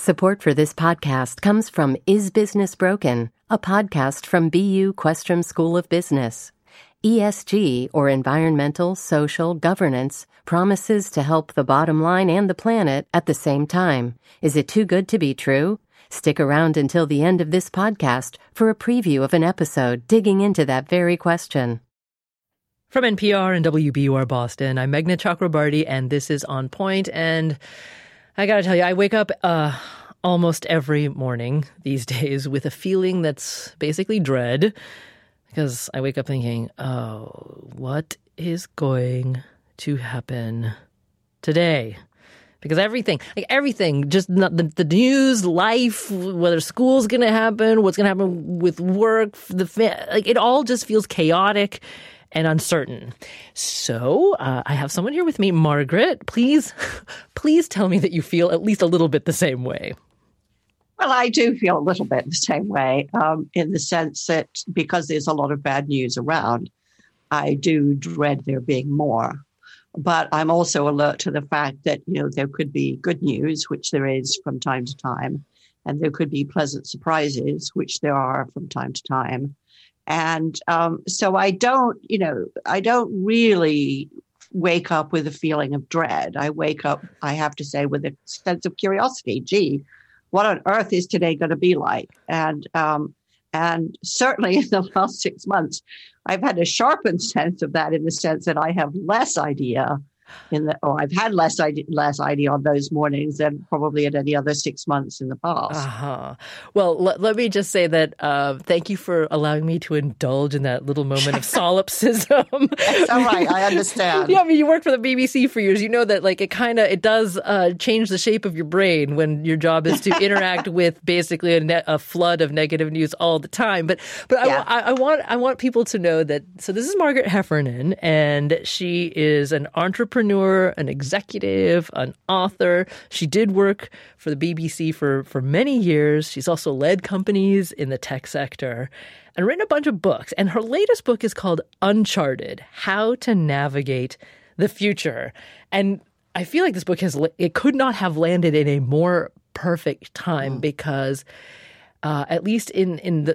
Support for this podcast comes from Is Business Broken, a podcast from BU Questrom School of Business. ESG, or environmental, social, governance, promises to help the bottom line and the planet at the same time. Is it too good to be true? Stick around until the end of this podcast for a preview of an episode digging into that very question. From NPR and WBUR Boston, I'm Meghna Chakrabarty, and this is On Point. And I gotta tell you, I wake up almost every morning these days with a feeling that's basically dread, because I wake up thinking, oh, what is going to happen today? Because everything, just not the news, life, whether school's going to happen, what's going to happen with work, it all just feels chaotic and uncertain. So I have someone here with me, Margaret. Please tell me that you feel at least a little bit the same way. Well, I do feel a little bit the same way, in the sense that because there's a lot of bad news around, I do dread there being more. But I'm also alert to the fact that, there could be good news, which there is from time to time, and there could be pleasant surprises, which there are from time to time. And so I don't really wake up with a feeling of dread. I wake up, I have to say, with a sense of curiosity. Gee, what on earth is today going to be like? And certainly in the last 6 months, I've had a sharpened sense of that, in the sense that I have less idea I've had less idea on those mornings than probably at any other 6 months in the past. Uh-huh. Well, let me just say that thank you for allowing me to indulge in that little moment of solipsism. It's all right. I understand. Yeah, I mean, you worked for the BBC for years. You know that it does change the shape of your brain when your job is to interact with basically a flood of negative news all the time. But yeah. I want people to know that. So this is Margaret Heffernan, and she is an entrepreneur, an executive, an author. She did work for the BBC for many years. She's also led companies in the tech sector and written a bunch of books. And her latest book is called Uncharted: How to Navigate the Future. And I feel like this book it could not have landed in a more perfect time, because at least in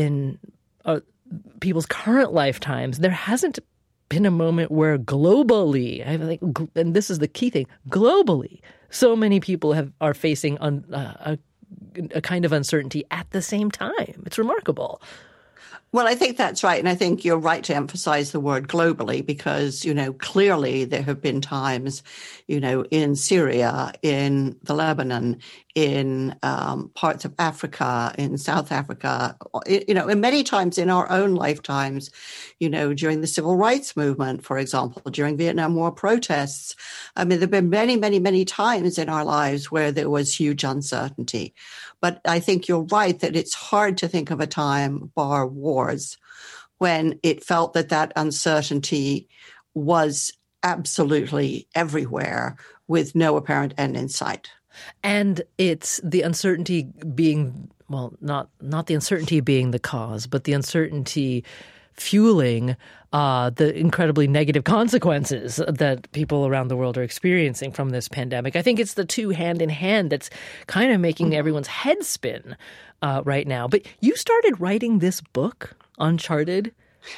people's current lifetimes, there hasn't been a moment where globally, I think, and this is the key thing, globally, so many people are facing a kind of uncertainty at the same time. It's remarkable. Well, I think that's right. And I think you're right to emphasize the word globally, because, clearly there have been times, in Syria, in the Lebanon, in parts of Africa, in South Africa, and many times in our own lifetimes, during the civil rights movement, for example, during Vietnam War protests. I mean, there have been many, many, many times in our lives where there was huge uncertainty. But I think you're right that it's hard to think of a time, bar wars, when it felt that uncertainty was absolutely everywhere with no apparent end in sight. And it's the uncertainty being, well, not the uncertainty being the cause, but the uncertainty fueling the incredibly negative consequences that people around the world are experiencing from this pandemic. I think it's the two hand in hand that's kind of making everyone's head spin right now. But you started writing this book, Uncharted.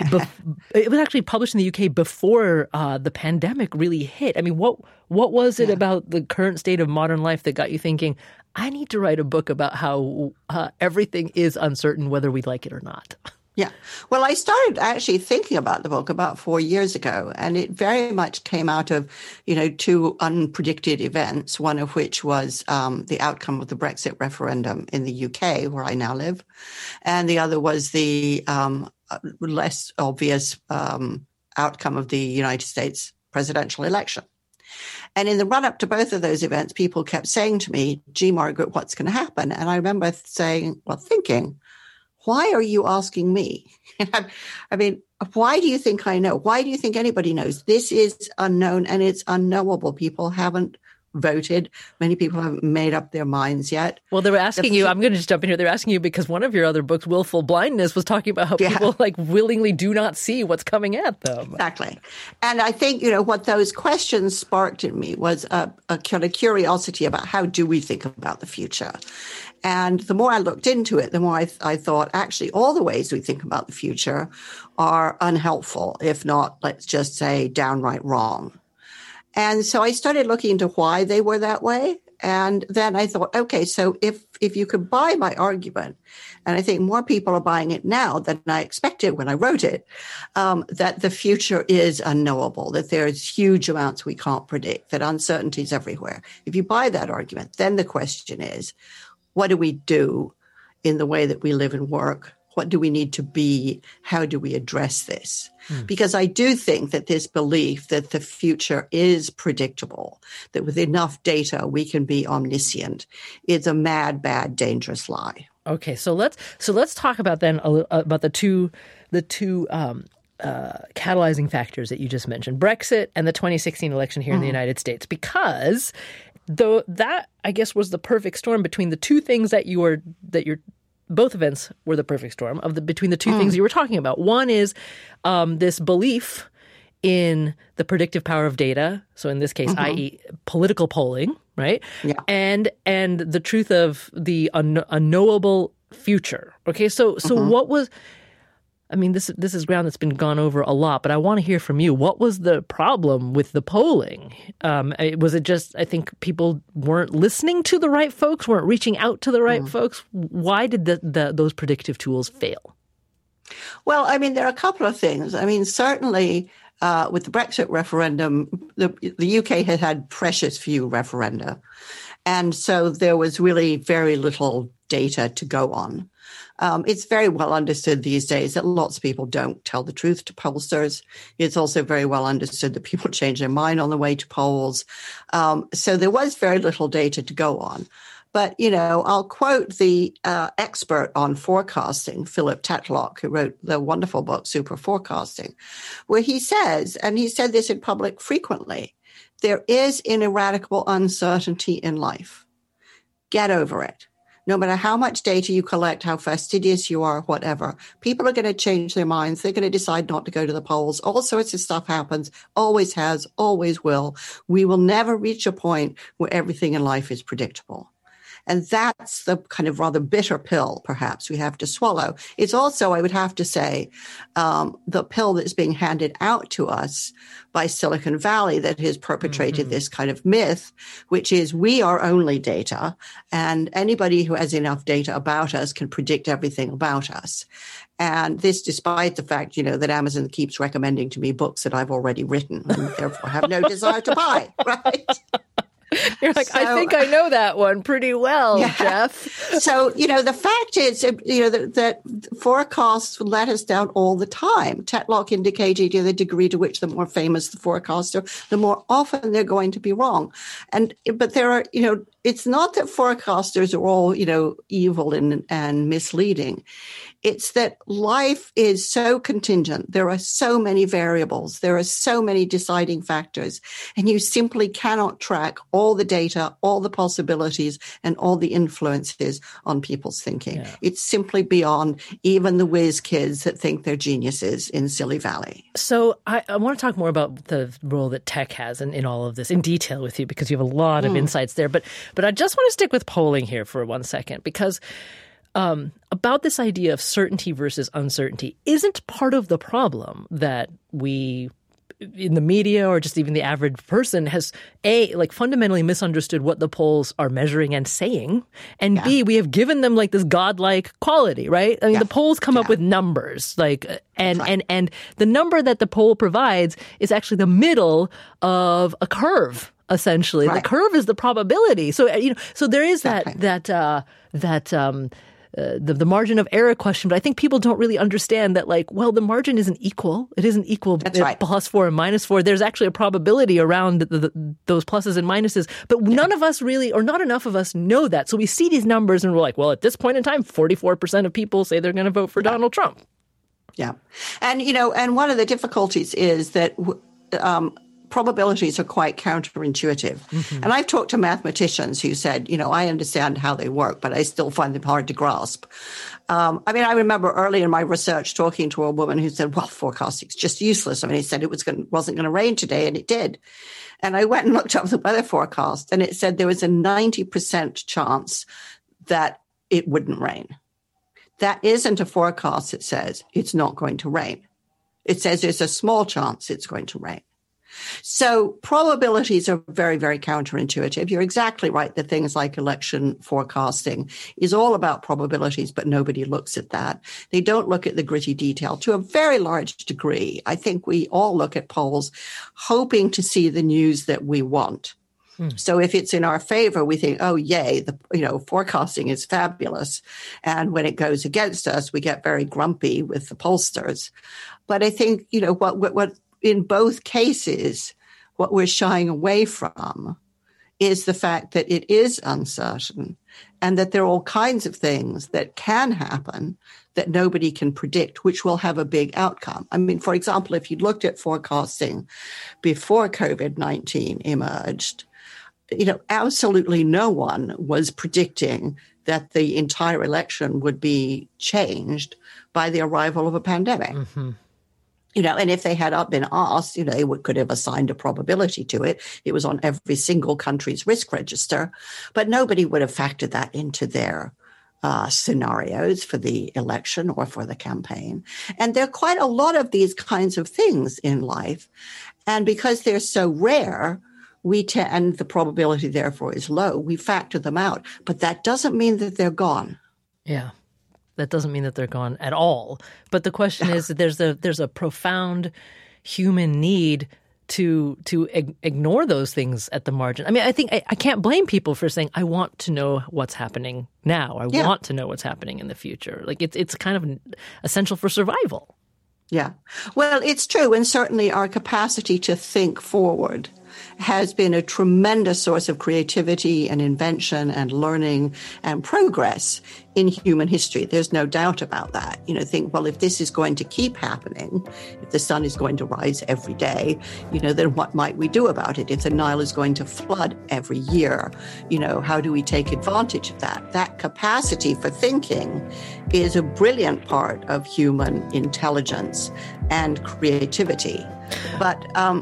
It was actually published in the UK before the pandemic really hit. I mean, what was it about the current state of modern life that got you thinking, I need to write a book about how everything is uncertain, whether we like it or not? Yeah. Well, I started actually thinking about the book about 4 years ago, and it very much came out of, two unpredicted events, one of which was the outcome of the Brexit referendum in the UK, where I now live, and the other was the less obvious outcome of the United States presidential election. And in the run-up to both of those events, people kept saying to me, gee, Margaret, what's going to happen? And I remember thinking, why are you asking me? I mean, why do you think I know? Why do you think anybody knows? This is unknown and it's unknowable. People haven't voted. Many people haven't made up their minds yet. Well, they were asking you, I'm going to just jump in here. They're asking you because one of your other books, Willful Blindness, was talking about how people like willingly do not see what's coming at them. Exactly. And I think, what those questions sparked in me was a kind of curiosity about how do we think about the future? And the more I looked into it, the more I thought, actually, all the ways we think about the future are unhelpful, if not, let's just say, downright wrong. And so I started looking into why they were that way. And then I thought, okay, so if you could buy my argument, and I think more people are buying it now than I expected when I wrote it, that the future is unknowable, that there's huge amounts we can't predict, that uncertainty is everywhere. If you buy that argument, then the question is, what do we do in the way that we live and work? What do we need to be? How do we address this? Because I do think that this belief that the future is predictable, that with enough data we can be omniscient, is a mad, bad, dangerous lie. Okay, so let's talk about then about the two catalyzing factors that you just mentioned, Brexit and the 2016 election here in the United States, because though that I guess was the perfect storm between the two things that you're both events were the perfect storm between the two things you were talking about. One is this belief in the predictive power of data. So in this case, i.e. political polling, right? Yeah. And the truth of the unknowable future. Okay. So what was, I mean, this is ground that's been gone over a lot, but I want to hear from you. What was the problem with the polling? Was it just, I think people weren't listening to the right folks, weren't reaching out to the right folks? Why did those predictive tools fail? Well, I mean, there are a couple of things. I mean, certainly with the Brexit referendum, the UK had precious few referenda. And so there was really very little data to go on. It's very well understood these days that lots of people don't tell the truth to pollsters. It's also very well understood that people change their mind on the way to polls. So there was very little data to go on. But, I'll quote the expert on forecasting, Philip Tetlock, who wrote the wonderful book, Super Forecasting, where he says, and he said this in public frequently, there is ineradicable uncertainty in life. Get over it. No matter how much data you collect, how fastidious you are, whatever, people are going to change their minds. They're going to decide not to go to the polls. All sorts of stuff happens, always has, always will. We will never reach a point where everything in life is predictable. And that's the kind of rather bitter pill, perhaps, we have to swallow. It's also, I would have to say, the pill that's being handed out to us by Silicon Valley that has perpetrated this kind of myth, which is we are only data, and anybody who has enough data about us can predict everything about us. And this despite the fact, that Amazon keeps recommending to me books that I've already written and therefore have no desire to buy, right? You're like, I think I know that one pretty well, Jeff. So, the fact is, that forecasts let us down all the time. Tetlock indicated the degree to which the more famous the forecaster, the more often they're going to be wrong. But there are, it's not that forecasters are all, evil and misleading. It's that life is so contingent. There are so many variables. There are so many deciding factors, and you simply cannot track all the data, all the possibilities, and all the influences on people's thinking. Yeah. It's simply beyond even the whiz kids that think they're geniuses in Silly Valley. So I want to talk more about the role that tech has in all of this in detail with you, because you have a lot of insights there. But I just want to stick with polling here for 1 second, because about this idea of certainty versus uncertainty isn't part of the problem that we in the media or just even the average person has fundamentally misunderstood what the polls are measuring and saying, and B, we have given them this godlike quality, right? I mean, the polls come up with numbers, and the number that the poll provides is actually the middle of a curve. Essentially, the curve is the probability. So so there is the margin of error question, but I think people don't really understand that, the margin isn't equal. It isn't equal. That's right. +4 and -4. There's actually a probability around those pluses and minuses, but none of us really, or not enough of us, know that. So we see these numbers and we're like, well, at this point in time, 44% of people say they're going to vote for Donald Trump. Yeah. And, and one of the difficulties is that probabilities are quite counterintuitive. Mm-hmm. And I've talked to mathematicians who said, I understand how they work, but I still find them hard to grasp. I remember early in my research talking to a woman who said, well, forecasting's just useless. He said it wasn't going to rain today, and it did. And I went and looked up the weather forecast, and it said there was a 90% chance that it wouldn't rain. That isn't a forecast. It says it's not going to rain. It says there's a small chance it's going to rain. So probabilities are very, very counterintuitive. You're exactly right that things like election forecasting is all about probabilities, but nobody looks at that. They don't look at the gritty detail to a very large degree. I think we all look at polls hoping to see the news that we want. So if it's in our favor, we think, oh, yay, forecasting is fabulous. And when it goes against us, we get very grumpy with the pollsters. But I think, what in both cases, what we're shying away from is the fact that it is uncertain and that there are all kinds of things that can happen that nobody can predict, which will have a big outcome. For example, if you looked at forecasting before COVID-19 emerged, absolutely no one was predicting that the entire election would be changed by the arrival of a pandemic. Mm-hmm. And if they had been asked, they could have assigned a probability to it. It was on every single country's risk register, but nobody would have factored that into their scenarios for the election or for the campaign. And there are quite a lot of these kinds of things in life. And because they're so rare, and the probability therefore is low, we factor them out. But that doesn't mean that they're gone. Yeah. That doesn't mean that they're gone at all. But the question is that there's a profound human need to ignore those things at the margin. I think I can't blame people for saying, I want to know what's happening now. I want to know what's happening in the future. It's kind of essential for survival. Yeah. Well, it's true. And certainly our capacity to think forward has been a tremendous source of creativity and invention and learning and progress in human history. There's no doubt about that. Think, well, if this is going to keep happening, if the sun is going to rise every day, then what might we do about it? If the Nile is going to flood every year, how do we take advantage of that? That capacity for thinking is a brilliant part of human intelligence and creativity. But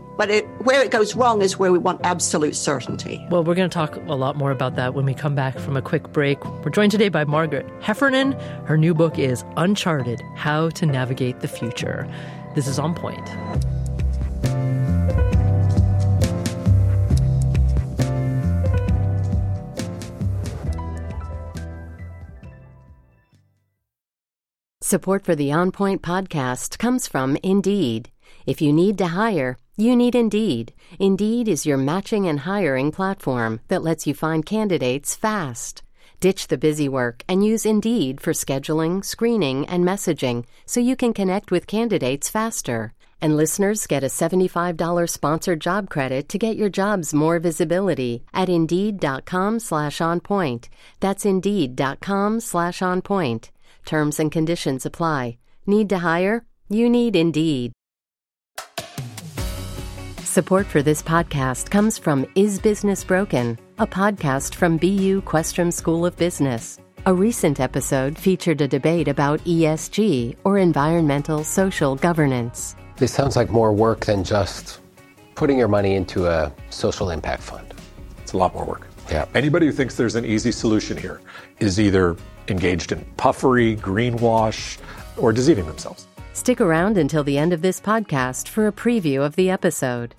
where it goes wrong is where we want absolute certainty. Well, we're going to talk a lot more about that when we come back from a quick break. We're joined today by Margaret Heffernan. Her new book is Uncharted: How to Navigate the Future. This is On Point. Support for the On Point podcast comes from Indeed. If you need to hire, you need Indeed. Indeed is your matching and hiring platform that lets you find candidates fast. Ditch the busy work and use Indeed for scheduling, screening, and messaging so you can connect with candidates faster. And listeners get a $75 sponsored job credit to get your jobs more visibility at Indeed.com/onpoint. That's Indeed.com/onpoint. Terms and conditions apply. Need to hire? You need Indeed. Support for this podcast comes from Is Business Broken, a podcast from BU Questrom School of Business. A recent episode featured a debate about ESG, or environmental social governance. This sounds like more work than just putting your money into a social impact fund. It's a lot more work. Yeah. Anybody who thinks there's an easy solution here is either engaged in puffery, greenwash, or deceiving themselves. Stick around until the end of this podcast for a preview of the episode.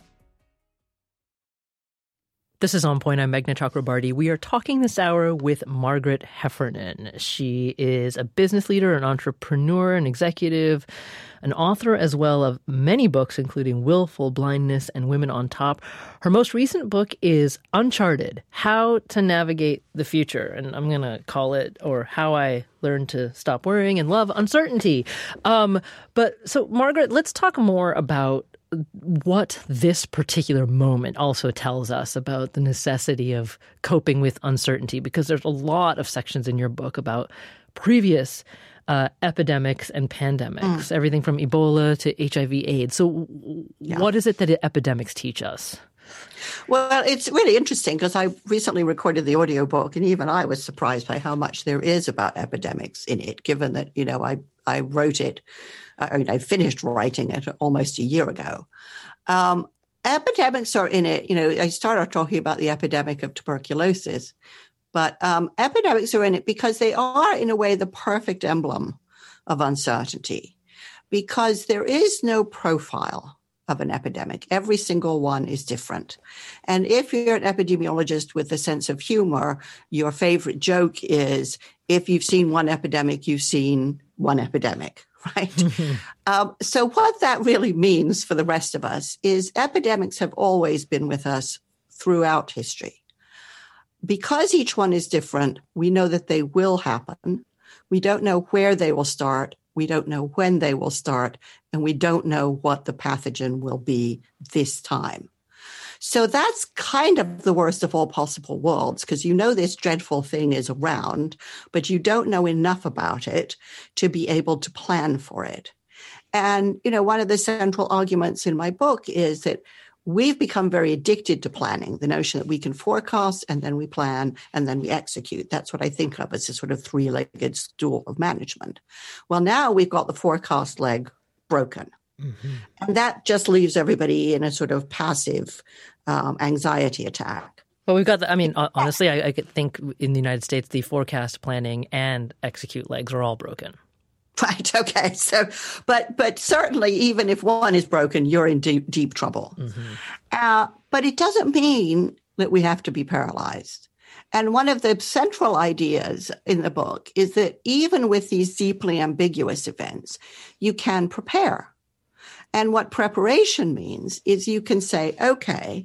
This is On Point. I'm Meghna Chakrabarty. We are talking this hour with Margaret Heffernan. She is a business leader, an entrepreneur, an executive, an author as well of many books, including Willful Blindness and Women on Top. Her most recent book is Uncharted: How to Navigate the Future. And I'm going to call it, or How I Learned to Stop Worrying and Love Uncertainty. So, Margaret, let's talk more about what this particular moment also tells us about the necessity of coping with uncertainty, because there's a lot of sections in your book about previous epidemics and pandemics, everything from Ebola to HIV/AIDS. So what is it that epidemics teach us? Well, it's really interesting because I recently recorded the audiobook, and even I was surprised by how much there is about epidemics in it, given that, I wrote it, I finished writing it almost a year ago. Epidemics are in it. I started talking about the epidemic of tuberculosis, but epidemics are in it because they are, in a way, the perfect emblem of uncertainty, because there is no profile of an epidemic. Every single one is different. And if you're an epidemiologist with a sense of humor, your favorite joke is, if you've seen one epidemic, you've seen one epidemic, right? So what that really means for the rest of us is epidemics have always been with us throughout history. Because each one is different, we know that they will happen. We don't know where they will start. We don't know when they will start, and we don't know what the pathogen will be this time. So that's kind of the worst of all possible worlds, because this dreadful thing is around, but you don't know enough about it to be able to plan for it. And, one of the central arguments in my book is that we've become very addicted to planning, the notion that we can forecast and then we plan and then we execute. That's what I think of as a sort of three-legged stool of management. Well, now we've got the forecast leg broken. Mm-hmm. And that just leaves everybody in a sort of passive anxiety attack. Well, we've got honestly, I could think in the United States, the forecast, planning, and execute legs are all broken. Right. Okay. So, but certainly, even if one is broken, you're in deep trouble. Mm-hmm. But it doesn't mean that we have to be paralyzed. And one of the central ideas in the book is that even with these deeply ambiguous events, you can prepare. And what preparation means is you can say, okay,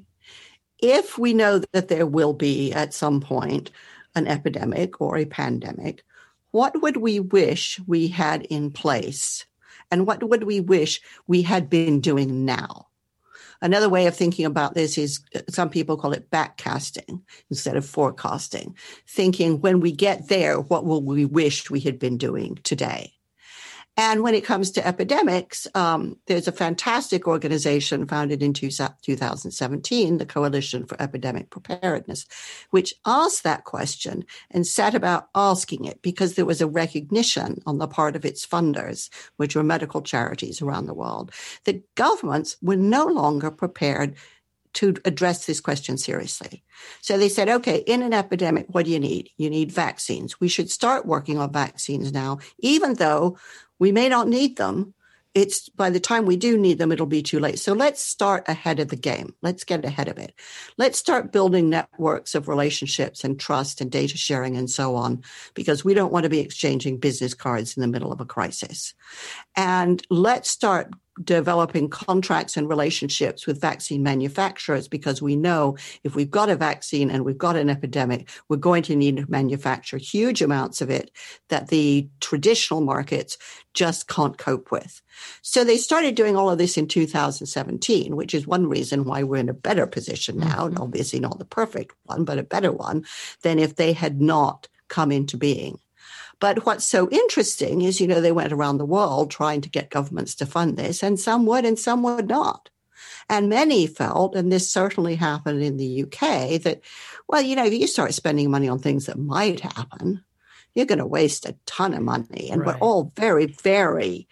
if we know that there will be at some point an epidemic or a pandemic, what would we wish we had in place? And what would we wish we had been doing now? Another way of thinking about this is, some people call it backcasting instead of forecasting, thinking when we get there, what will we wish we had been doing today? And when it comes to epidemics, there's a fantastic organization founded in 2017, the Coalition for Epidemic Preparedness, which asked that question and set about asking it because there was a recognition on the part of its funders, which were medical charities around the world, that governments were no longer prepared to address this question seriously. So they said, okay, in an epidemic, what do you need? You need vaccines. We should start working on vaccines now, even though we may not need them. It's by the time we do need them, it'll be too late. So let's start ahead of the game. Let's get ahead of it. Let's start building networks of relationships and trust and data sharing and so on, because we don't want to be exchanging business cards in the middle of a crisis. And let's start developing contracts and relationships with vaccine manufacturers, because we know if we've got a vaccine and we've got an epidemic, we're going to need to manufacture huge amounts of it that the traditional markets just can't cope with. So they started doing all of this in 2017, which is one reason why we're in a better position now, and obviously not the perfect one, but a better one than if they had not come into being. But what's so interesting is, they went around the world trying to get governments to fund this, and some would and some would not. And many felt, and this certainly happened in the UK, that, well, if you start spending money on things that might happen, you're going to waste a ton of money. And We're all very, very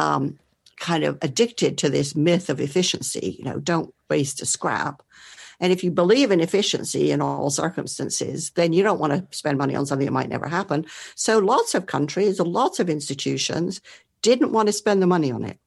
kind of addicted to this myth of efficiency, don't waste a scrap. And if you believe in efficiency in all circumstances, then you don't want to spend money on something that might never happen. So lots of countries, lots of institutions didn't want to spend the money on it.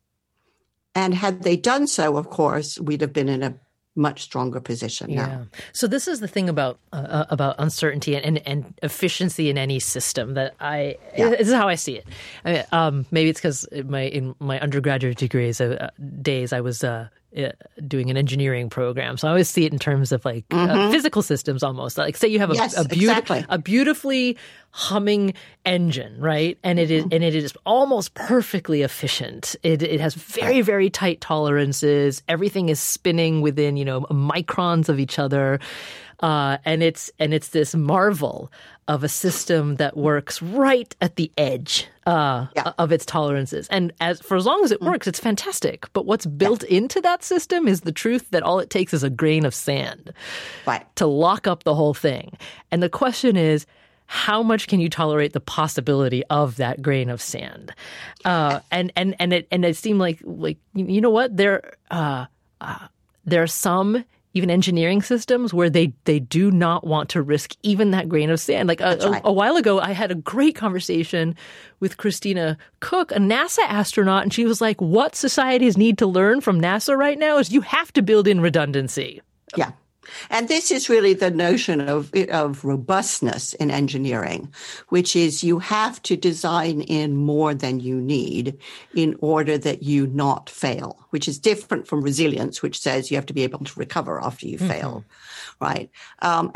And had they done so, of course, we'd have been in a much stronger position now. So this is the thing about uncertainty and efficiency in any system that this is how I see it. Maybe it's because in my undergraduate days I was doing an engineering program. So I always see it in terms of like physical systems almost. Like say you have a beautifully humming engine, right? And it is almost perfectly efficient. It has very, very tight tolerances. Everything is spinning within, microns of each other. And it's this marvel of a system that works right at the edge of its tolerances. And for as long as it works, it's fantastic. But what's built into that system is the truth that all it takes is a grain of sand to lock up the whole thing. And the question is, how much can you tolerate the possibility of that grain of sand? And it seemed like you know what, there are some even engineering systems where they do not want to risk even that grain of sand. Like a while ago, I had a great conversation with Christina Cook, a NASA astronaut, and she was like, what societies need to learn from NASA right now is you have to build in redundancy. Yeah. And this is really the notion of robustness in engineering, which is you have to design in more than you need in order that you not fail, which is different from resilience, which says you have to be able to recover after you fail, right? And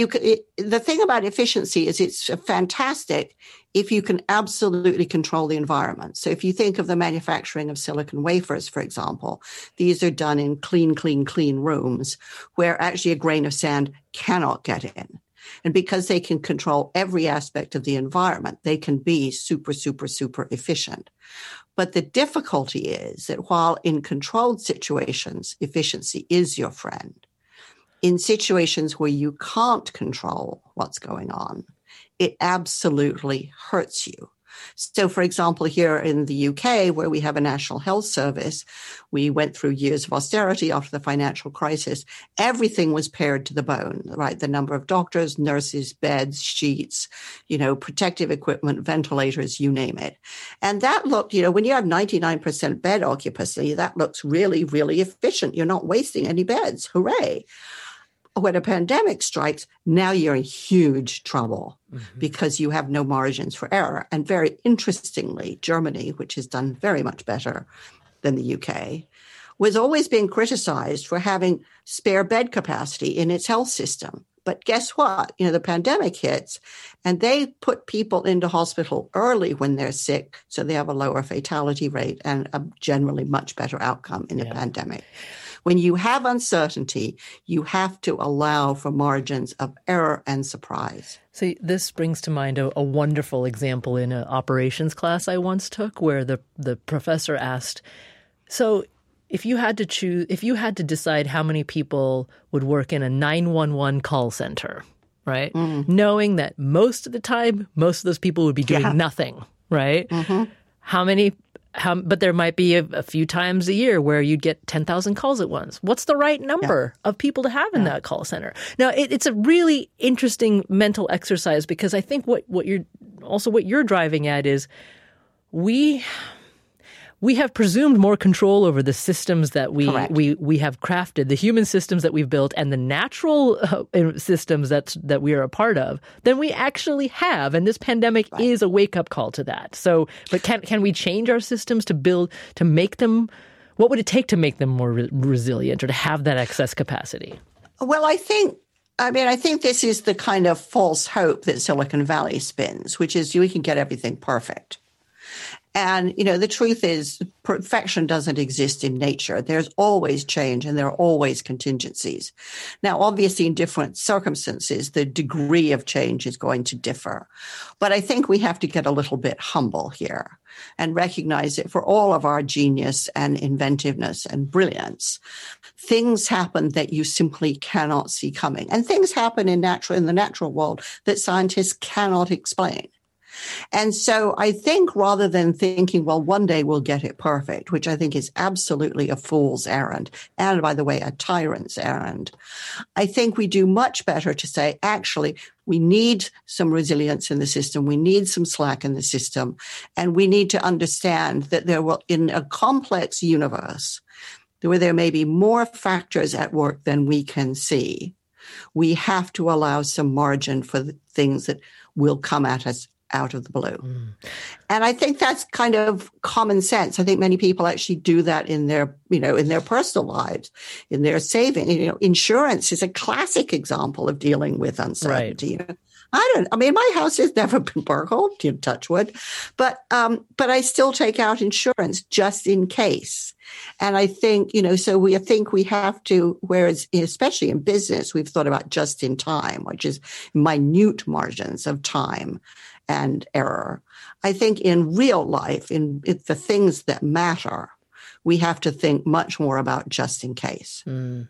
the thing about efficiency is it's fantastic if you can absolutely control the environment. So if you think of the manufacturing of silicon wafers, for example, these are done in clean rooms where actually a grain of sand cannot get in. And because they can control every aspect of the environment, they can be super, super, super efficient. But the difficulty is that while in controlled situations, efficiency is your friend, in situations where you can't control what's going on, it absolutely hurts you. So, for example, here in the UK, where we have a National Health Service, we went through years of austerity after the financial crisis. Everything was pared to the bone, right? The number of doctors, nurses, beds, sheets, protective equipment, ventilators, you name it. And that looked, when you have 99% bed occupancy, that looks really, really efficient. You're not wasting any beds. Hooray. When a pandemic strikes, now you're in huge trouble because you have no margins for error. And very interestingly, Germany, which has done very much better than the UK, was always being criticized for having spare bed capacity in its health system. But guess what? The pandemic hits and they put people into hospital early when they're sick, so they have a lower fatality rate and a generally much better outcome in a pandemic. When you have uncertainty, you have to allow for margins of error and surprise. So this brings to mind a wonderful example in an operations class I once took where the professor asked, so if you had to decide how many people would work in a 911 call center, right? Knowing that most of the time, most of those people would be doing nothing, right? But there might be a few times a year where you'd get 10,000 calls at once. What's the right number of people to have in that call center? Now, it's a really interesting mental exercise because I think what you're driving at is we have presumed more control over the systems that we have crafted, the human systems that we've built, and the natural systems that we are a part of than we actually have. And this pandemic is a wake-up call to that. So, but can we change our systems to make them? What would it take to make them more resilient or to have that excess capacity? Well, I think this is the kind of false hope that Silicon Valley spins, which is we can get everything perfect. And, the truth is perfection doesn't exist in nature. There's always change and there are always contingencies. Now, obviously, in different circumstances, the degree of change is going to differ. But I think we have to get a little bit humble here and recognize that for all of our genius and inventiveness and brilliance, things happen that you simply cannot see coming. And things happen in the natural world that scientists cannot explain. And so I think rather than thinking, well, one day we'll get it perfect, which I think is absolutely a fool's errand, and by the way, a tyrant's errand, I think we do much better to say, actually, we need some resilience in the system. We need some slack in the system. And we need to understand that in a complex universe where there may be more factors at work than we can see, we have to allow some margin for the things that will come at us out of the blue. And I think that's kind of common sense. I think many people actually do that in their, in their personal lives, in their saving. Insurance is a classic example of dealing with uncertainty. Right. My house has never been burgled, touch wood, but I still take out insurance just in case. And I think, so we think we have to, whereas especially in business, we've thought about just in time, which is minute margins of time and error. I think in real life, in the things that matter, we have to think much more about just in case.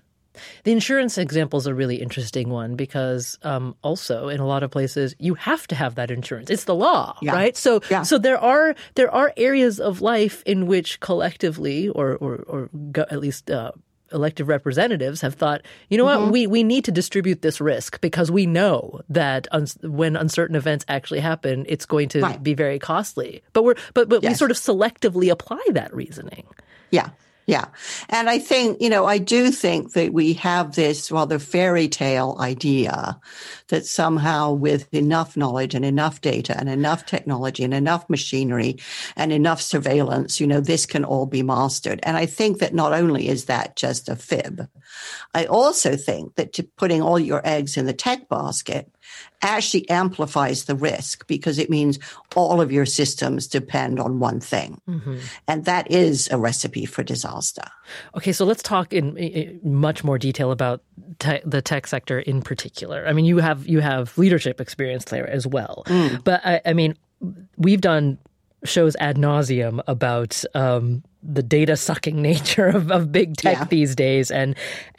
The insurance example is a really interesting one because also in a lot of places you have to have that insurance. It's the law, right? So there are areas of life in which collectively or at least elected representatives have thought, what, we need to distribute this risk because we know that when uncertain events actually happen, it's going to be very costly. But we sort of selectively apply that reasoning. Yeah. Yeah. And I think, I do think that we have this rather fairy tale idea that somehow with enough knowledge and enough data and enough technology and enough machinery and enough surveillance, this can all be mastered. And I think that not only is that just a fib, I also think that putting all your eggs in the tech basket actually amplifies the risk because it means all of your systems depend on one thing. And that is a recipe for disaster. Okay, so let's talk in much more detail about the tech sector in particular. I mean, you have leadership experience there as well. But I mean, we've done shows ad nauseum about the data sucking nature of big tech these days and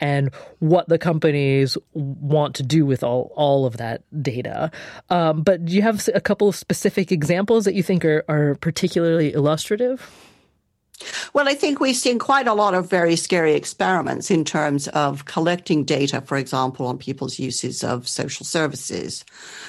what the companies want to do with all of that data. But do you have a couple of specific examples that you think are particularly illustrative? Well, I think we've seen quite a lot of very scary experiments in terms of collecting data, for example, on people's uses of social services,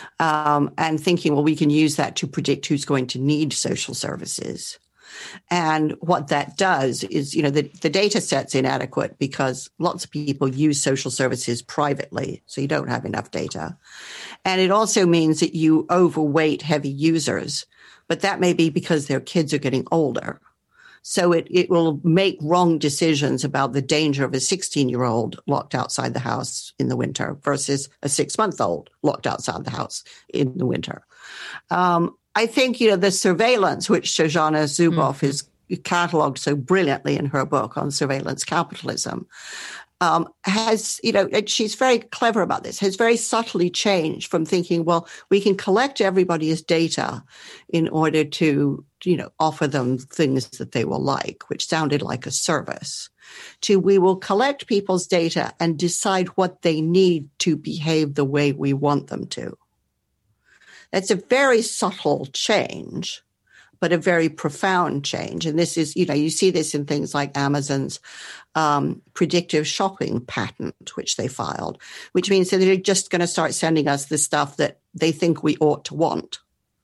and thinking, well, we can use that to predict who's going to need social services. And what that does is, the data set's inadequate because lots of people use social services privately, so you don't have enough data. And it also means that you overweight heavy users, but that may be because their kids are getting older. So it will make wrong decisions about the danger of a 16-year-old locked outside the house in the winter versus a 6-month-old locked outside the house in the winter. I think, the surveillance, which Shoshana Zuboff is cataloged so brilliantly in her book on surveillance capitalism, has, she's very clever about this, has very subtly changed from thinking, well, we can collect everybody's data in order to, offer them things that they will like, which sounded like a service, to we will collect people's data and decide what they need to behave the way we want them to. That's a very subtle change, but a very profound change. And this is, you see this in things like Amazon's predictive shopping patent, which they filed, which means that they're just going to start sending us the stuff that they think we ought to want.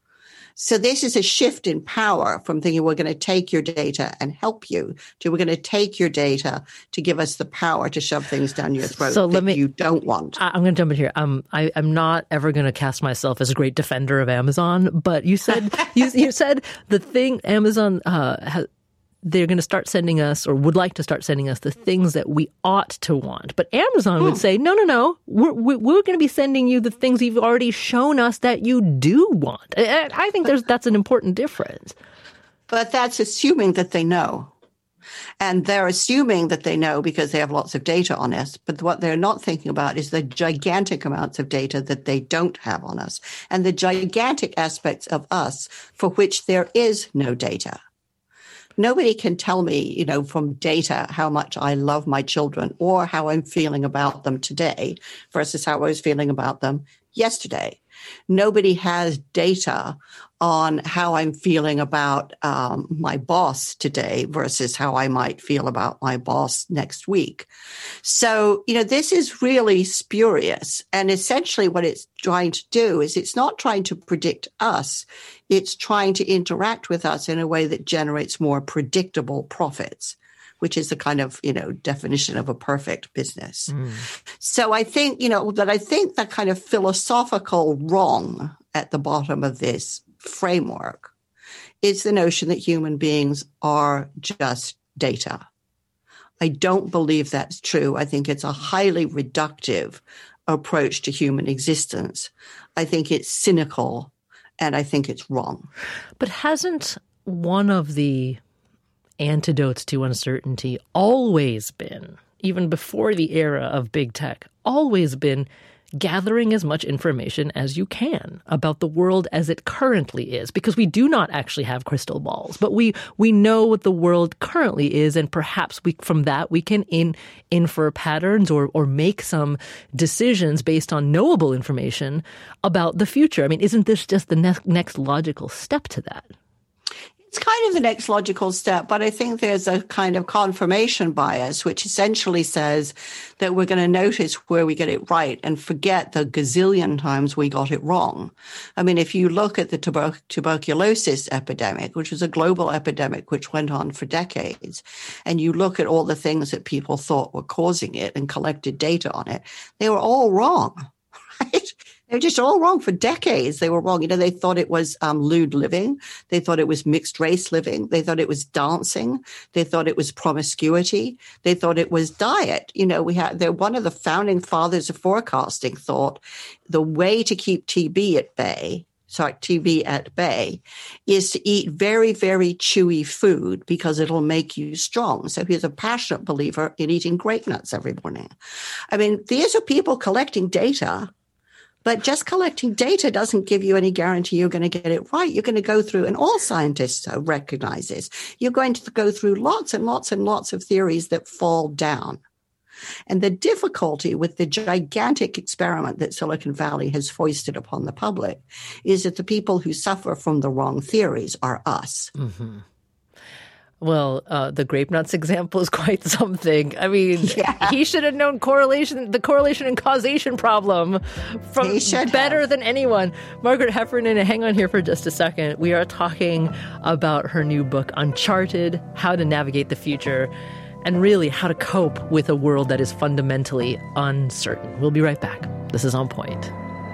So this is a shift in power from thinking we're going to take your data and help you to we're going to take your data to give us the power to shove things down your throat you don't want. I'm going to jump in here. I'm not ever going to cast myself as a great defender of Amazon, but you said you said the thing Amazon they're going to start sending us or would like to start sending us the things that we ought to want. But Amazon would say, no. We're going to be sending you the things you've already shown us that you do want. I think that's an important difference. But that's assuming that they know. And they're assuming that they know because they have lots of data on us. But what they're not thinking about is the gigantic amounts of data that they don't have on us and the gigantic aspects of us for which there is no data. Nobody can tell me, from data how much I love my children or how I'm feeling about them today versus how I was feeling about them yesterday. Nobody has data on how I'm feeling about my boss today versus how I might feel about my boss next week. So, this is really spurious. And essentially what it's trying to do is it's not trying to predict us. It's trying to interact with us in a way that generates more predictable profits, which is the kind of, definition of a perfect business. So I think, that the kind of philosophical wrong at the bottom of this framework is the notion that human beings are just data. I don't believe that's true. I think it's a highly reductive approach to human existence. I think it's cynical, and I think it's wrong. But hasn't one of the antidotes to uncertainty always been, even before the era of big tech, always been gathering as much information as you can about the world as it currently is? Because we do not actually have crystal balls, but we know what the world currently is, and perhaps from that we can infer patterns or make some decisions based on knowable information about the future. I mean, isn't this just the next logical step to that? It's kind of the next logical step, but I think there's a kind of confirmation bias, which essentially says that we're going to notice where we get it right and forget the gazillion times we got it wrong. I mean, if you look at the tuberculosis epidemic, which was a global epidemic which went on for decades, and you look at all the things that people thought were causing it and collected data on it, they were all wrong, right? They're just all wrong for decades. They were wrong. You know, they thought it was lewd living. They thought it was mixed race living. They thought it was dancing. They thought it was promiscuity. They thought it was diet. You know, they're one of the founding fathers of forecasting thought the way to keep TB at bay is to eat very, very chewy food because it'll make you strong. So he's a passionate believer in eating grape nuts every morning. I mean, these are people collecting data. But just collecting data doesn't give you any guarantee you're going to get it right. You're going to go through, and all scientists recognize this, you're going to go through lots and lots and lots of theories that fall down. And the difficulty with the gigantic experiment that Silicon Valley has foisted upon the public is that the people who suffer from the wrong theories are us. Mm-hmm. Well, the grape nuts example is quite something. I mean, He should have known the correlation and causation problem better than anyone. Margaret Heffernan, hang on here for just a second. We are talking about her new book, Uncharted, How to Navigate the Future, and really how to cope with a world that is fundamentally uncertain. We'll be right back. This is On Point.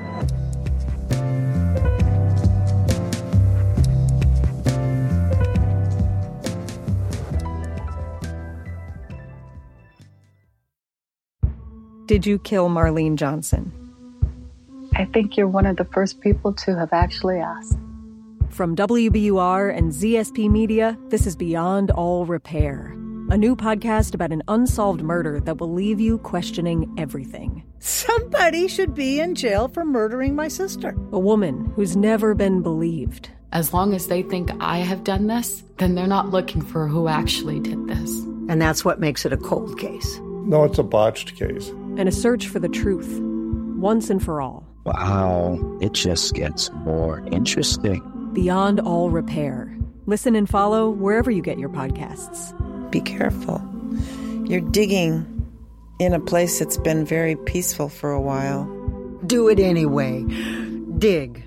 Did you kill Marlene Johnson? I think you're one of the first people to have actually asked. From WBUR and ZSP Media, this is Beyond All Repair, a new podcast about an unsolved murder that will leave you questioning everything. Somebody should be in jail for murdering my sister. A woman who's never been believed. As long as they think I have done this, then they're not looking for who actually did this. And that's what makes it a cold case. No, it's a botched case. And a search for the truth, once and for all. Wow, it just gets more interesting. Beyond All Repair. Listen and follow wherever you get your podcasts. Be careful. You're digging in a place that's been very peaceful for a while. Do it anyway. Dig.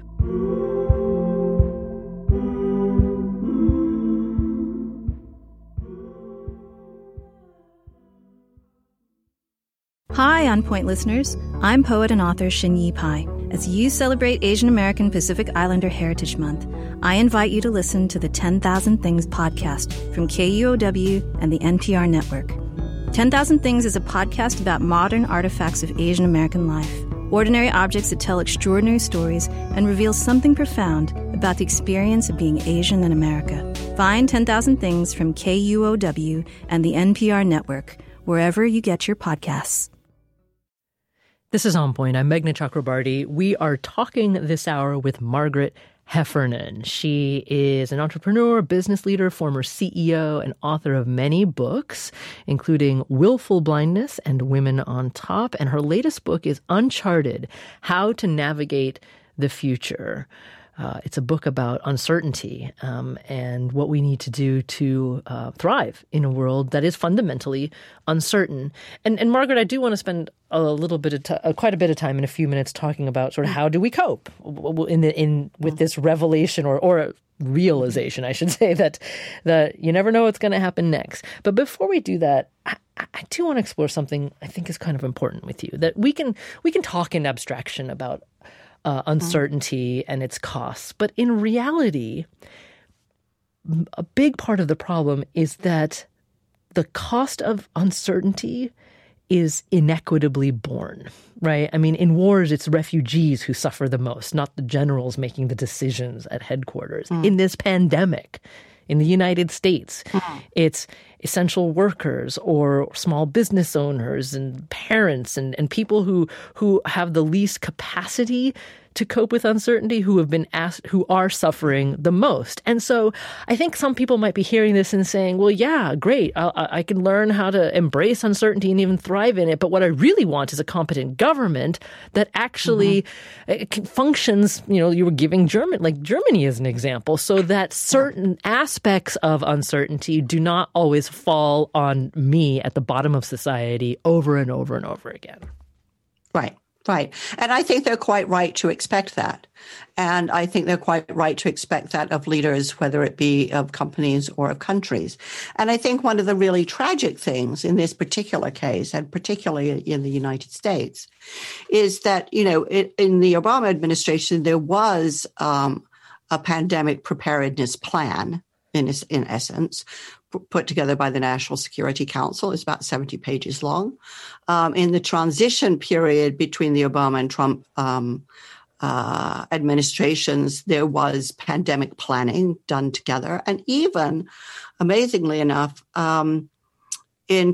Hi, On Point listeners. I'm poet and author Xinyi Pai. As you celebrate Asian American Pacific Islander Heritage Month, I invite you to listen to the 10,000 Things podcast from KUOW and the NPR network. 10,000 Things is a podcast about modern artifacts of Asian American life, ordinary objects that tell extraordinary stories and reveal something profound about the experience of being Asian in America. Find 10,000 Things from KUOW and the NPR network, wherever you get your podcasts. This is On Point. I'm Meghna Chakrabarty. We are talking this hour with Margaret Heffernan. She is an entrepreneur, business leader, former CEO, and author of many books, including Willful Blindness and Women on Top. And her latest book is Uncharted, How to Navigate the Future. It's a book about uncertainty and what we need to do to thrive in a world that is fundamentally uncertain. And Margaret, I do want to spend a little bit of quite a bit of time in a few minutes talking about sort of how do we cope with this revelation or realization, I should say, that you never know what's going to happen next. But before we do that, I do want to explore something I think is kind of important with you, that we can talk in abstraction about uncertainty and its costs. But in reality, a big part of the problem is that the cost of uncertainty is inequitably borne, right? I mean, in wars, it's refugees who suffer the most, not the generals making the decisions at headquarters. In this pandemic, in the United States, it's essential workers or small business owners and parents and people who have the least capacity to cope with uncertainty who are suffering the most. And so I think some people might be hearing this and saying, well, yeah, great. I can learn how to embrace uncertainty and even thrive in it. But what I really want is a competent government that actually functions, you were giving Germany as an example, so that certain aspects of uncertainty do not always fall on me at the bottom of society over and over and over again. Right. Right. And I think they're quite right to expect that. And I think they're quite right to expect that of leaders, whether it be of companies or of countries. And I think one of the really tragic things in this particular case, and particularly in the United States, is that, in the Obama administration, there was a pandemic preparedness plan, in essence, put together by the National Security Council. It's about 70 pages long. In the transition period between the Obama and Trump administrations, there was pandemic planning done together. And even, amazingly enough, in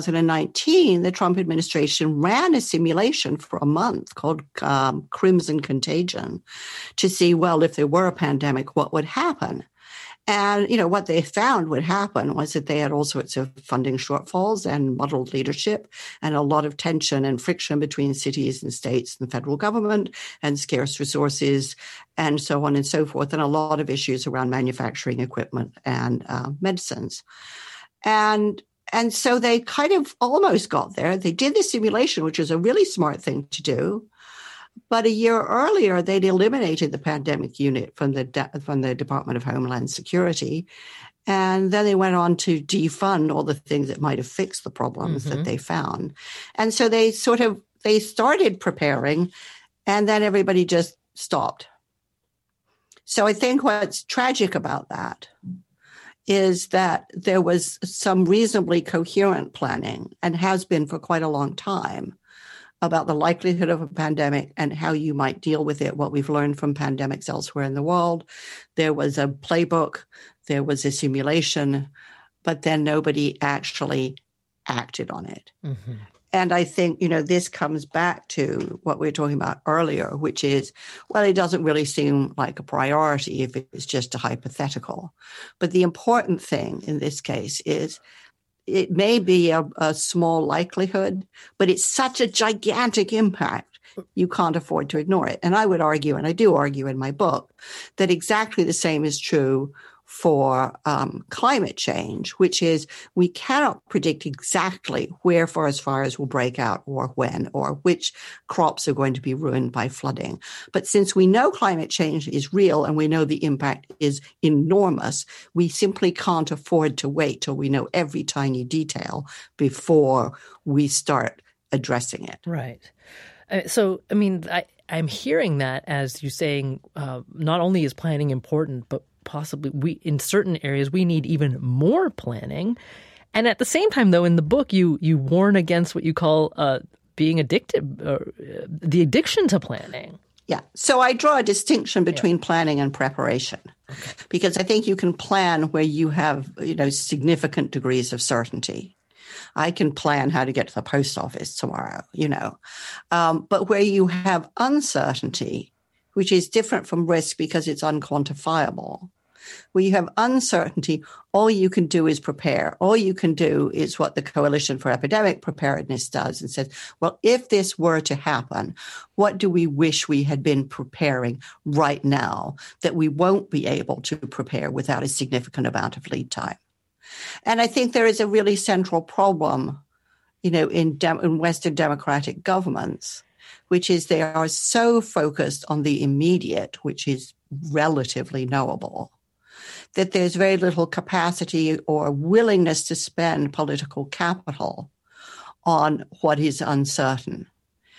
2019, the Trump administration ran a simulation for a month called Crimson Contagion to see, well, if there were a pandemic, what would happen? And, what they found would happen was that they had all sorts of funding shortfalls and muddled leadership and a lot of tension and friction between cities and states and the federal government and scarce resources and so on and so forth, and a lot of issues around manufacturing equipment and medicines. And so they kind of almost got there. They did the simulation, which was a really smart thing to do. But a year earlier, they'd eliminated the pandemic unit from the Department of Homeland Security. And then they went on to defund all the things that might have fixed the problems that they found. And so they started preparing, and then everybody just stopped. So I think what's tragic about that is that there was some reasonably coherent planning, and has been for quite a long time, about the likelihood of a pandemic and how you might deal with it, what we've learned from pandemics elsewhere in the world. There was a playbook, there was a simulation, but then nobody actually acted on it. And I think, this comes back to what we were talking about earlier, which is, well, it doesn't really seem like a priority if it's just a hypothetical. But the important thing in this case is, it may be a small likelihood, but it's such a gigantic impact, you can't afford to ignore it. And I would argue, and I do argue in my book, that exactly the same is true for climate change, which is we cannot predict exactly where forest fires will break out or when, or which crops are going to be ruined by flooding. But since we know climate change is real and we know the impact is enormous, we simply can't afford to wait till we know every tiny detail before we start addressing it. Right. So, I mean, I'm hearing that as you saying, not only is planning important, but possibly in certain areas, we need even more planning. And at the same time, though, in the book, you warn against what you call being addicted, the addiction to planning. Yeah. So I draw a distinction between planning and preparation, because I think you can plan where you have, significant degrees of certainty. I can plan how to get to the post office tomorrow, but where you have uncertainty, which is different from risk because it's unquantifiable. Where you have uncertainty, all you can do is prepare. All you can do is what the Coalition for Epidemic Preparedness does and says, well, if this were to happen, what do we wish we had been preparing right now that we won't be able to prepare without a significant amount of lead time? And I think there is a really central problem, in Western democratic governments, which is they are so focused on the immediate, which is relatively knowable, that there's very little capacity or willingness to spend political capital on what is uncertain.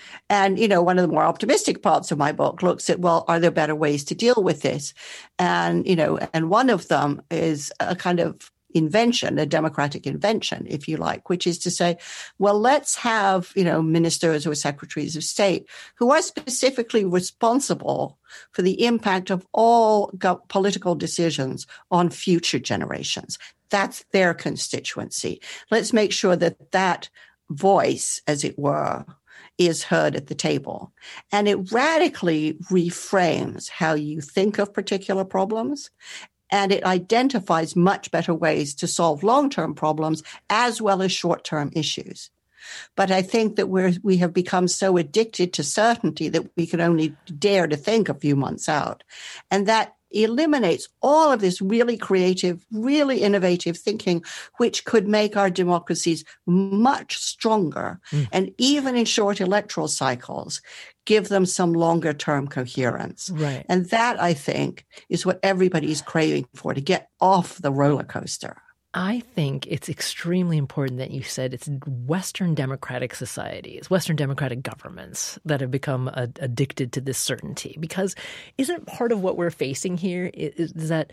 And, one of the more optimistic parts of my book looks at, well, are there better ways to deal with this? And, and one of them is a kind of invention, a democratic invention, if you like, which is to say, well, let's have, ministers or secretaries of state who are specifically responsible for the impact of all political decisions on future generations. That's their constituency. Let's make sure that that voice, as it were, is heard at the table. And it radically reframes how you think of particular problems. And it identifies much better ways to solve long-term problems as well as short-term issues. But I think that we have become so addicted to certainty that we can only dare to think a few months out. And that eliminates all of this really creative, really innovative thinking, which could make our democracies much stronger. And even in short electoral cycles, give them some longer term coherence. Right. And that, I think, is what everybody's craving for, to get off the roller coaster. I think it's extremely important that you said it's Western democratic societies, Western democratic governments that have become addicted to this certainty. Because isn't part of what we're facing here is that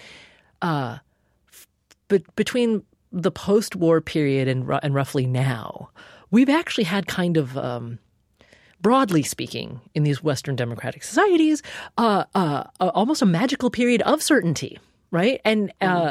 between the post-war period and roughly now, we've actually had kind of broadly speaking, in these Western democratic societies, almost a magical period of certainty. Right. And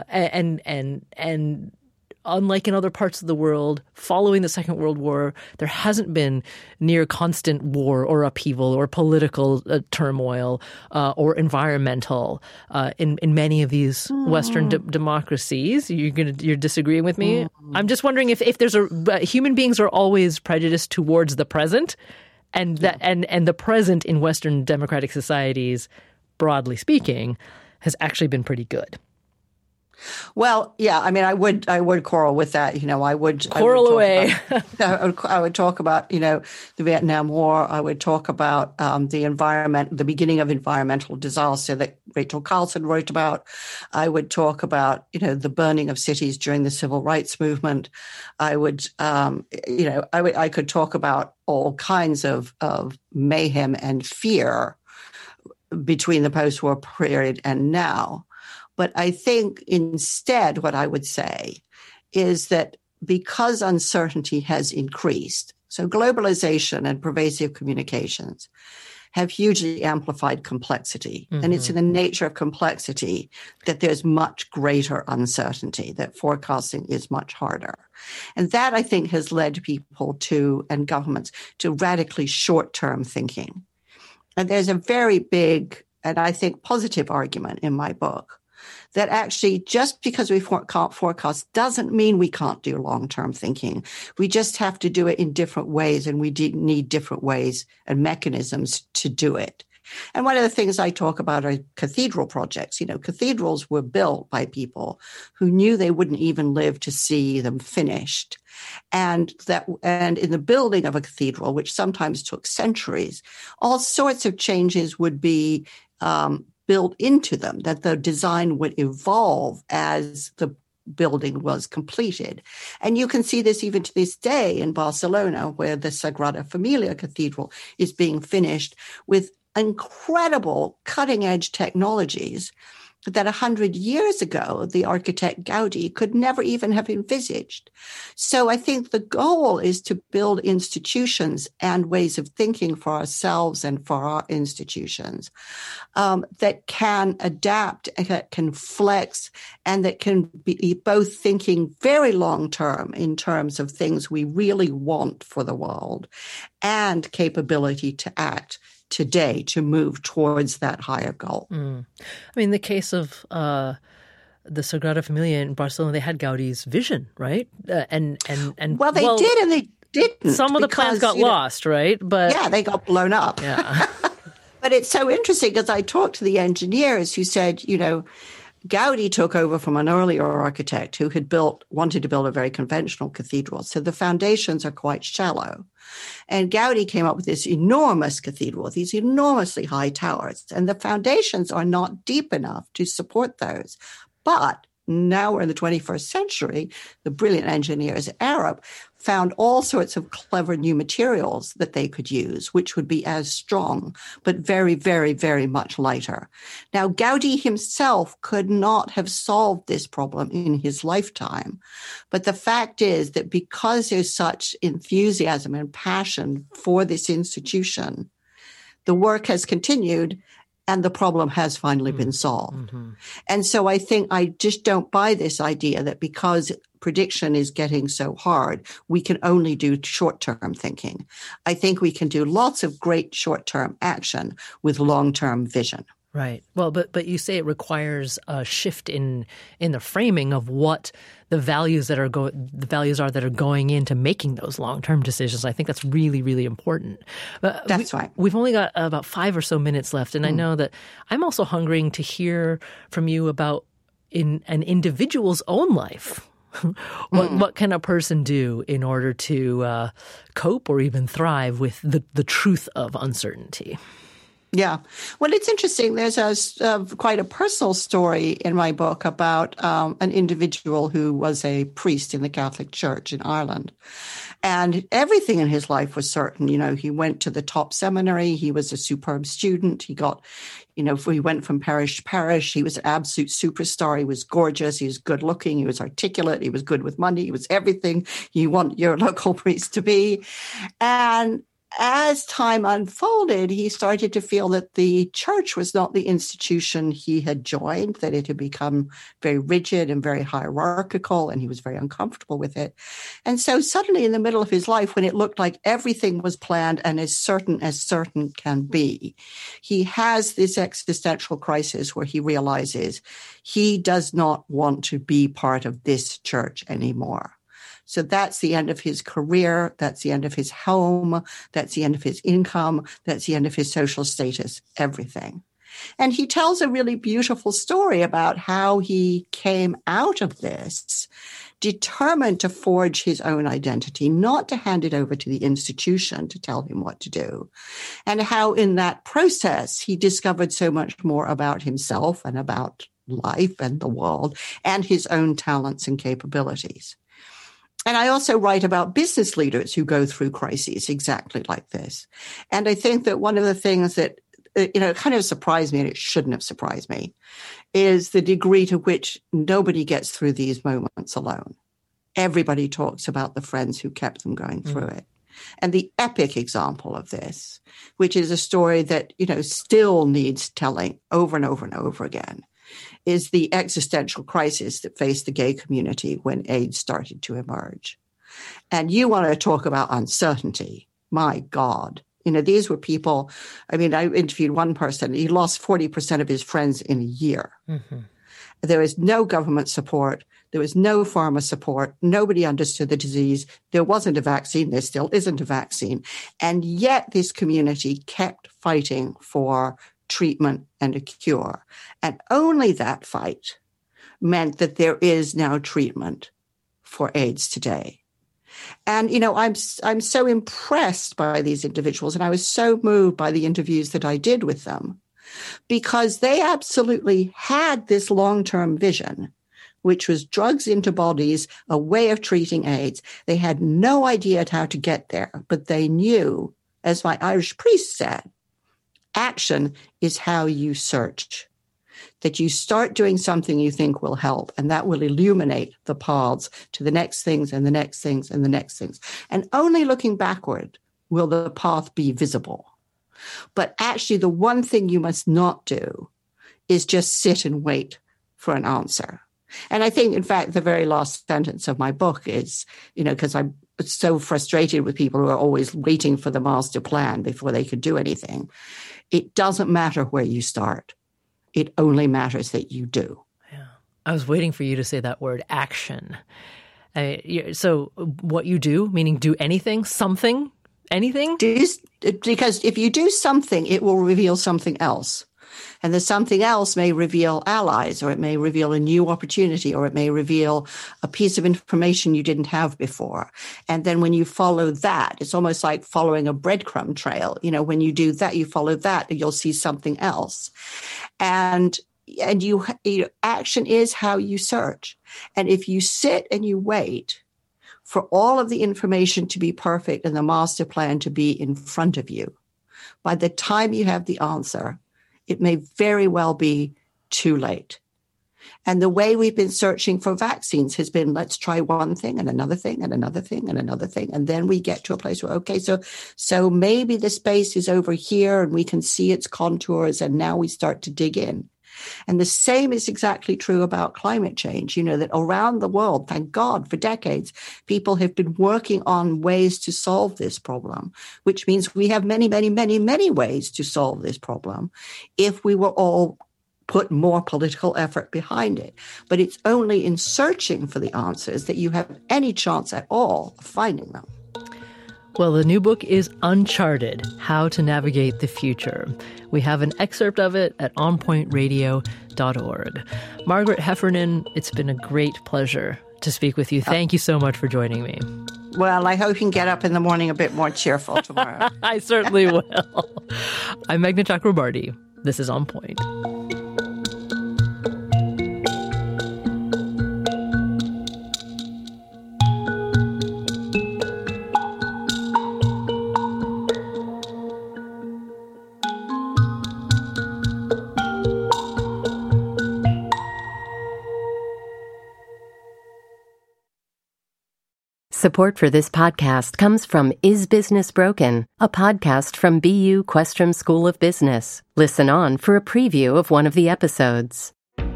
unlike in other parts of the world, following the Second World War, there hasn't been near constant war or upheaval or political turmoil or environmental in many of these Western democracies. You're disagreeing with me? I'm just wondering if there's human beings are always prejudiced towards the present, and the present in Western democratic societies, broadly speaking, has actually been pretty good. Well, yeah, I mean, I would quarrel with that. I would away. I would talk about, the Vietnam War. I would talk about the beginning of environmental disaster that Rachel Carlson wrote about. I would talk about, the burning of cities during the civil rights movement. I could talk about all kinds of mayhem and fear between the post-war period and now. But I think instead what I would say is that because uncertainty has increased, so globalization and pervasive communications have hugely amplified complexity. And it's in the nature of complexity that there's much greater uncertainty, that forecasting is much harder. And that, I think, has led people and governments to radically short-term thinking. And there's a very big, and I think positive argument in my book, that actually just because we can't forecast doesn't mean we can't do long-term thinking. We just have to do it in different ways, and we need different ways and mechanisms to do it. And one of the things I talk about are cathedral projects. Cathedrals were built by people who knew they wouldn't even live to see them finished. And in the building of a cathedral, which sometimes took centuries, all sorts of changes would be built into them, that the design would evolve as the building was completed. And you can see this even to this day in Barcelona, where the Sagrada Familia Cathedral is being finished with incredible cutting-edge technologies that 100 years ago, the architect Gaudi could never even have envisaged. So I think the goal is to build institutions and ways of thinking for ourselves and for our institutions that can adapt, that can flex, and that can be both thinking very long-term in terms of things we really want for the world and capability to act today to move towards that higher goal. I mean, the case of the Sagrada Familia in Barcelona, they had Gaudi's vision, right? Well, they did and they didn't. Some of the plans got lost, right? But yeah, they got blown up. Yeah. But it's so interesting because I talked to the engineers who said, Gaudi took over from an earlier architect who had wanted to build a very conventional cathedral. So the foundations are quite shallow. And Gaudi came up with this enormous cathedral, these enormously high towers, and the foundations are not deep enough to support those. But Now we're in the 21st century. The brilliant engineers at Arup found all sorts of clever new materials that they could use, which would be as strong, but very, very, very much lighter. Now, Gaudi himself could not have solved this problem in his lifetime. But the fact is that because there's such enthusiasm and passion for this institution, the work has continued and the problem has finally been solved. Mm-hmm. And so I think I just don't buy this idea that because prediction is getting so hard, we can only do short-term thinking. I think we can do lots of great short-term action with long-term vision. Right. Well, but you say it requires a shift in the framing of what the values are that are going into making those long-term decisions. I think that's really, really important. That's right. We've only got about 5 or so minutes left, and I know that I'm also hungering to hear from you about in an individual's own life. What can a person do in order to cope or even thrive with the truth of uncertainty? Yeah. Well, it's interesting. There's quite a personal story in my book about an individual who was a priest in the Catholic Church in Ireland. And everything in his life was certain. You know, he went to the top seminary. He was a superb student. He went from parish to parish. He was an absolute superstar. He was gorgeous. He was good looking. He was articulate. He was good with money. He was everything you want your local priest to be. And as time unfolded, he started to feel that the church was not the institution he had joined, that it had become very rigid and very hierarchical, and he was very uncomfortable with it. And so suddenly in the middle of his life, when it looked like everything was planned and as certain can be, he has this existential crisis where he realizes he does not want to be part of this church anymore. So that's the end of his career. That's the end of his home. That's the end of his income. That's the end of his social status, everything. And he tells a really beautiful story about how he came out of this, determined to forge his own identity, not to hand it over to the institution to tell him what to do. And how in that process, he discovered so much more about himself and about life and the world and his own talents and capabilities. And I also write about business leaders who go through crises exactly like this. And I think that one of the things that, kind of surprised me, and it shouldn't have surprised me, is the degree to which nobody gets through these moments alone. Everybody talks about the friends who kept them going through it. And the epic example of this, which is a story that, still needs telling over and over and over again, is the existential crisis that faced the gay community when AIDS started to emerge. And you want to talk about uncertainty. My God. These were people, I interviewed one person, he lost 40% of his friends in a year. Mm-hmm. There was no government support. There was no pharma support. Nobody understood the disease. There wasn't a vaccine. There still isn't a vaccine. And yet this community kept fighting for treatment and a cure. And only that fight meant that there is now treatment for AIDS today. And, I'm so impressed by these individuals, and I was so moved by the interviews that I did with them, because they absolutely had this long-term vision, which was drugs into bodies, a way of treating AIDS. They had no idea how to get there, but they knew, as my Irish priest said, action is how you search. That you start doing something you think will help, and that will illuminate the paths to the next things and the next things and the next things. And only looking backward will the path be visible. But actually, the one thing you must not do is just sit and wait for an answer. And I think, in fact, the very last sentence of my book is, because I'm so frustrated with people who are always waiting for the master plan before they could do anything. It doesn't matter where you start. It only matters that you do. Yeah. I was waiting for you to say that word, action. So what you do, meaning do anything, something, anything? Because if you do something, it will reveal something else. And the something else may reveal allies, or it may reveal a new opportunity, or it may reveal a piece of information you didn't have before. And then when you follow that, it's almost like following a breadcrumb trail. When you do that, you follow that, you'll see something else. And and action is how you search. And if you sit and you wait for all of the information to be perfect and the master plan to be in front of you, by the time you have the answer, it may very well be too late. And the way we've been searching for vaccines has been, let's try one thing and another thing and another thing and another thing. And then we get to a place where, okay, so maybe the space is over here and we can see its contours. And now we start to dig in. And the same is exactly true about climate change. You know, that around the world, thank God, for decades, people have been working on ways to solve this problem, which means we have many, many, many, many ways to solve this problem if we were all put more political effort behind it. But it's only in searching for the answers that you have any chance at all of finding them. Well, the new book is Uncharted, How to Navigate the Future. We have an excerpt of it at onpointradio.org. Margaret Heffernan, it's been a great pleasure to speak with you. Thank you so much for joining me. Well, I hope you can get up in the morning a bit more cheerful tomorrow. I certainly will. I'm Meghna Chakrabarty. This is On Point. Support for this podcast comes from Is Business Broken, a podcast from BU Questrom School of Business. Listen on for a preview of one of the episodes.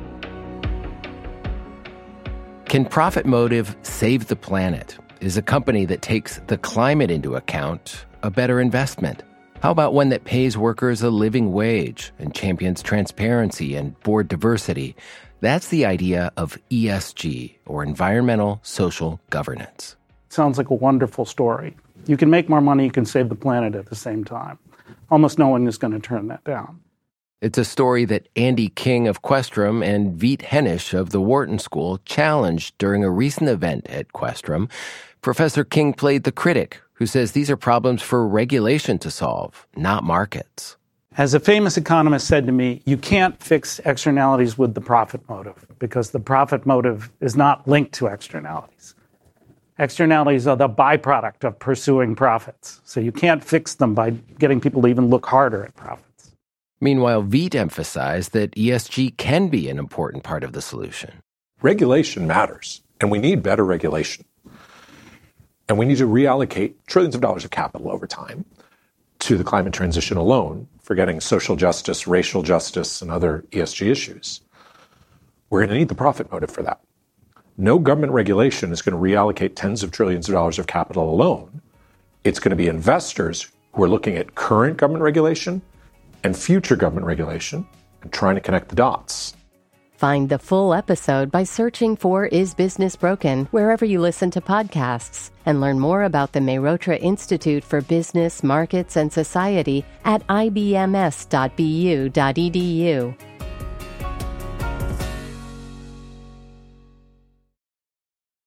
Can Profit Motive save the planet? Is a company that takes the climate into account a better investment? How about one that pays workers a living wage and champions transparency and board diversity? That's the idea of ESG, or environmental social governance. Sounds like a wonderful story. You can make more money, you can save the planet at the same time. Almost no one is going to turn that down. It's a story that Andy King of Questrom and Veet Hennish of the Wharton School challenged during a recent event at Questrom. Professor King played the critic who says these are problems for regulation to solve, not markets. As a famous economist said to me, you can't fix externalities with the profit motive because the profit motive is not linked to externalities. Externalities are the byproduct of pursuing profits. So you can't fix them by getting people to even look harder at profits. Meanwhile, Veet emphasized that ESG can be an important part of the solution. Regulation matters, and we need better regulation. And we need to reallocate trillions of dollars of capital over time to the climate transition alone, forgetting social justice, racial justice, and other ESG issues. We're going to need the profit motive for that. No government regulation is going to reallocate tens of trillions of dollars of capital alone. It's going to be investors who are looking at current government regulation and future government regulation and trying to connect the dots. Find the full episode by searching for Is Business Broken wherever you listen to podcasts, and learn more about the Mehrotra Institute for Business, Markets, and Society at ibms.bu.edu.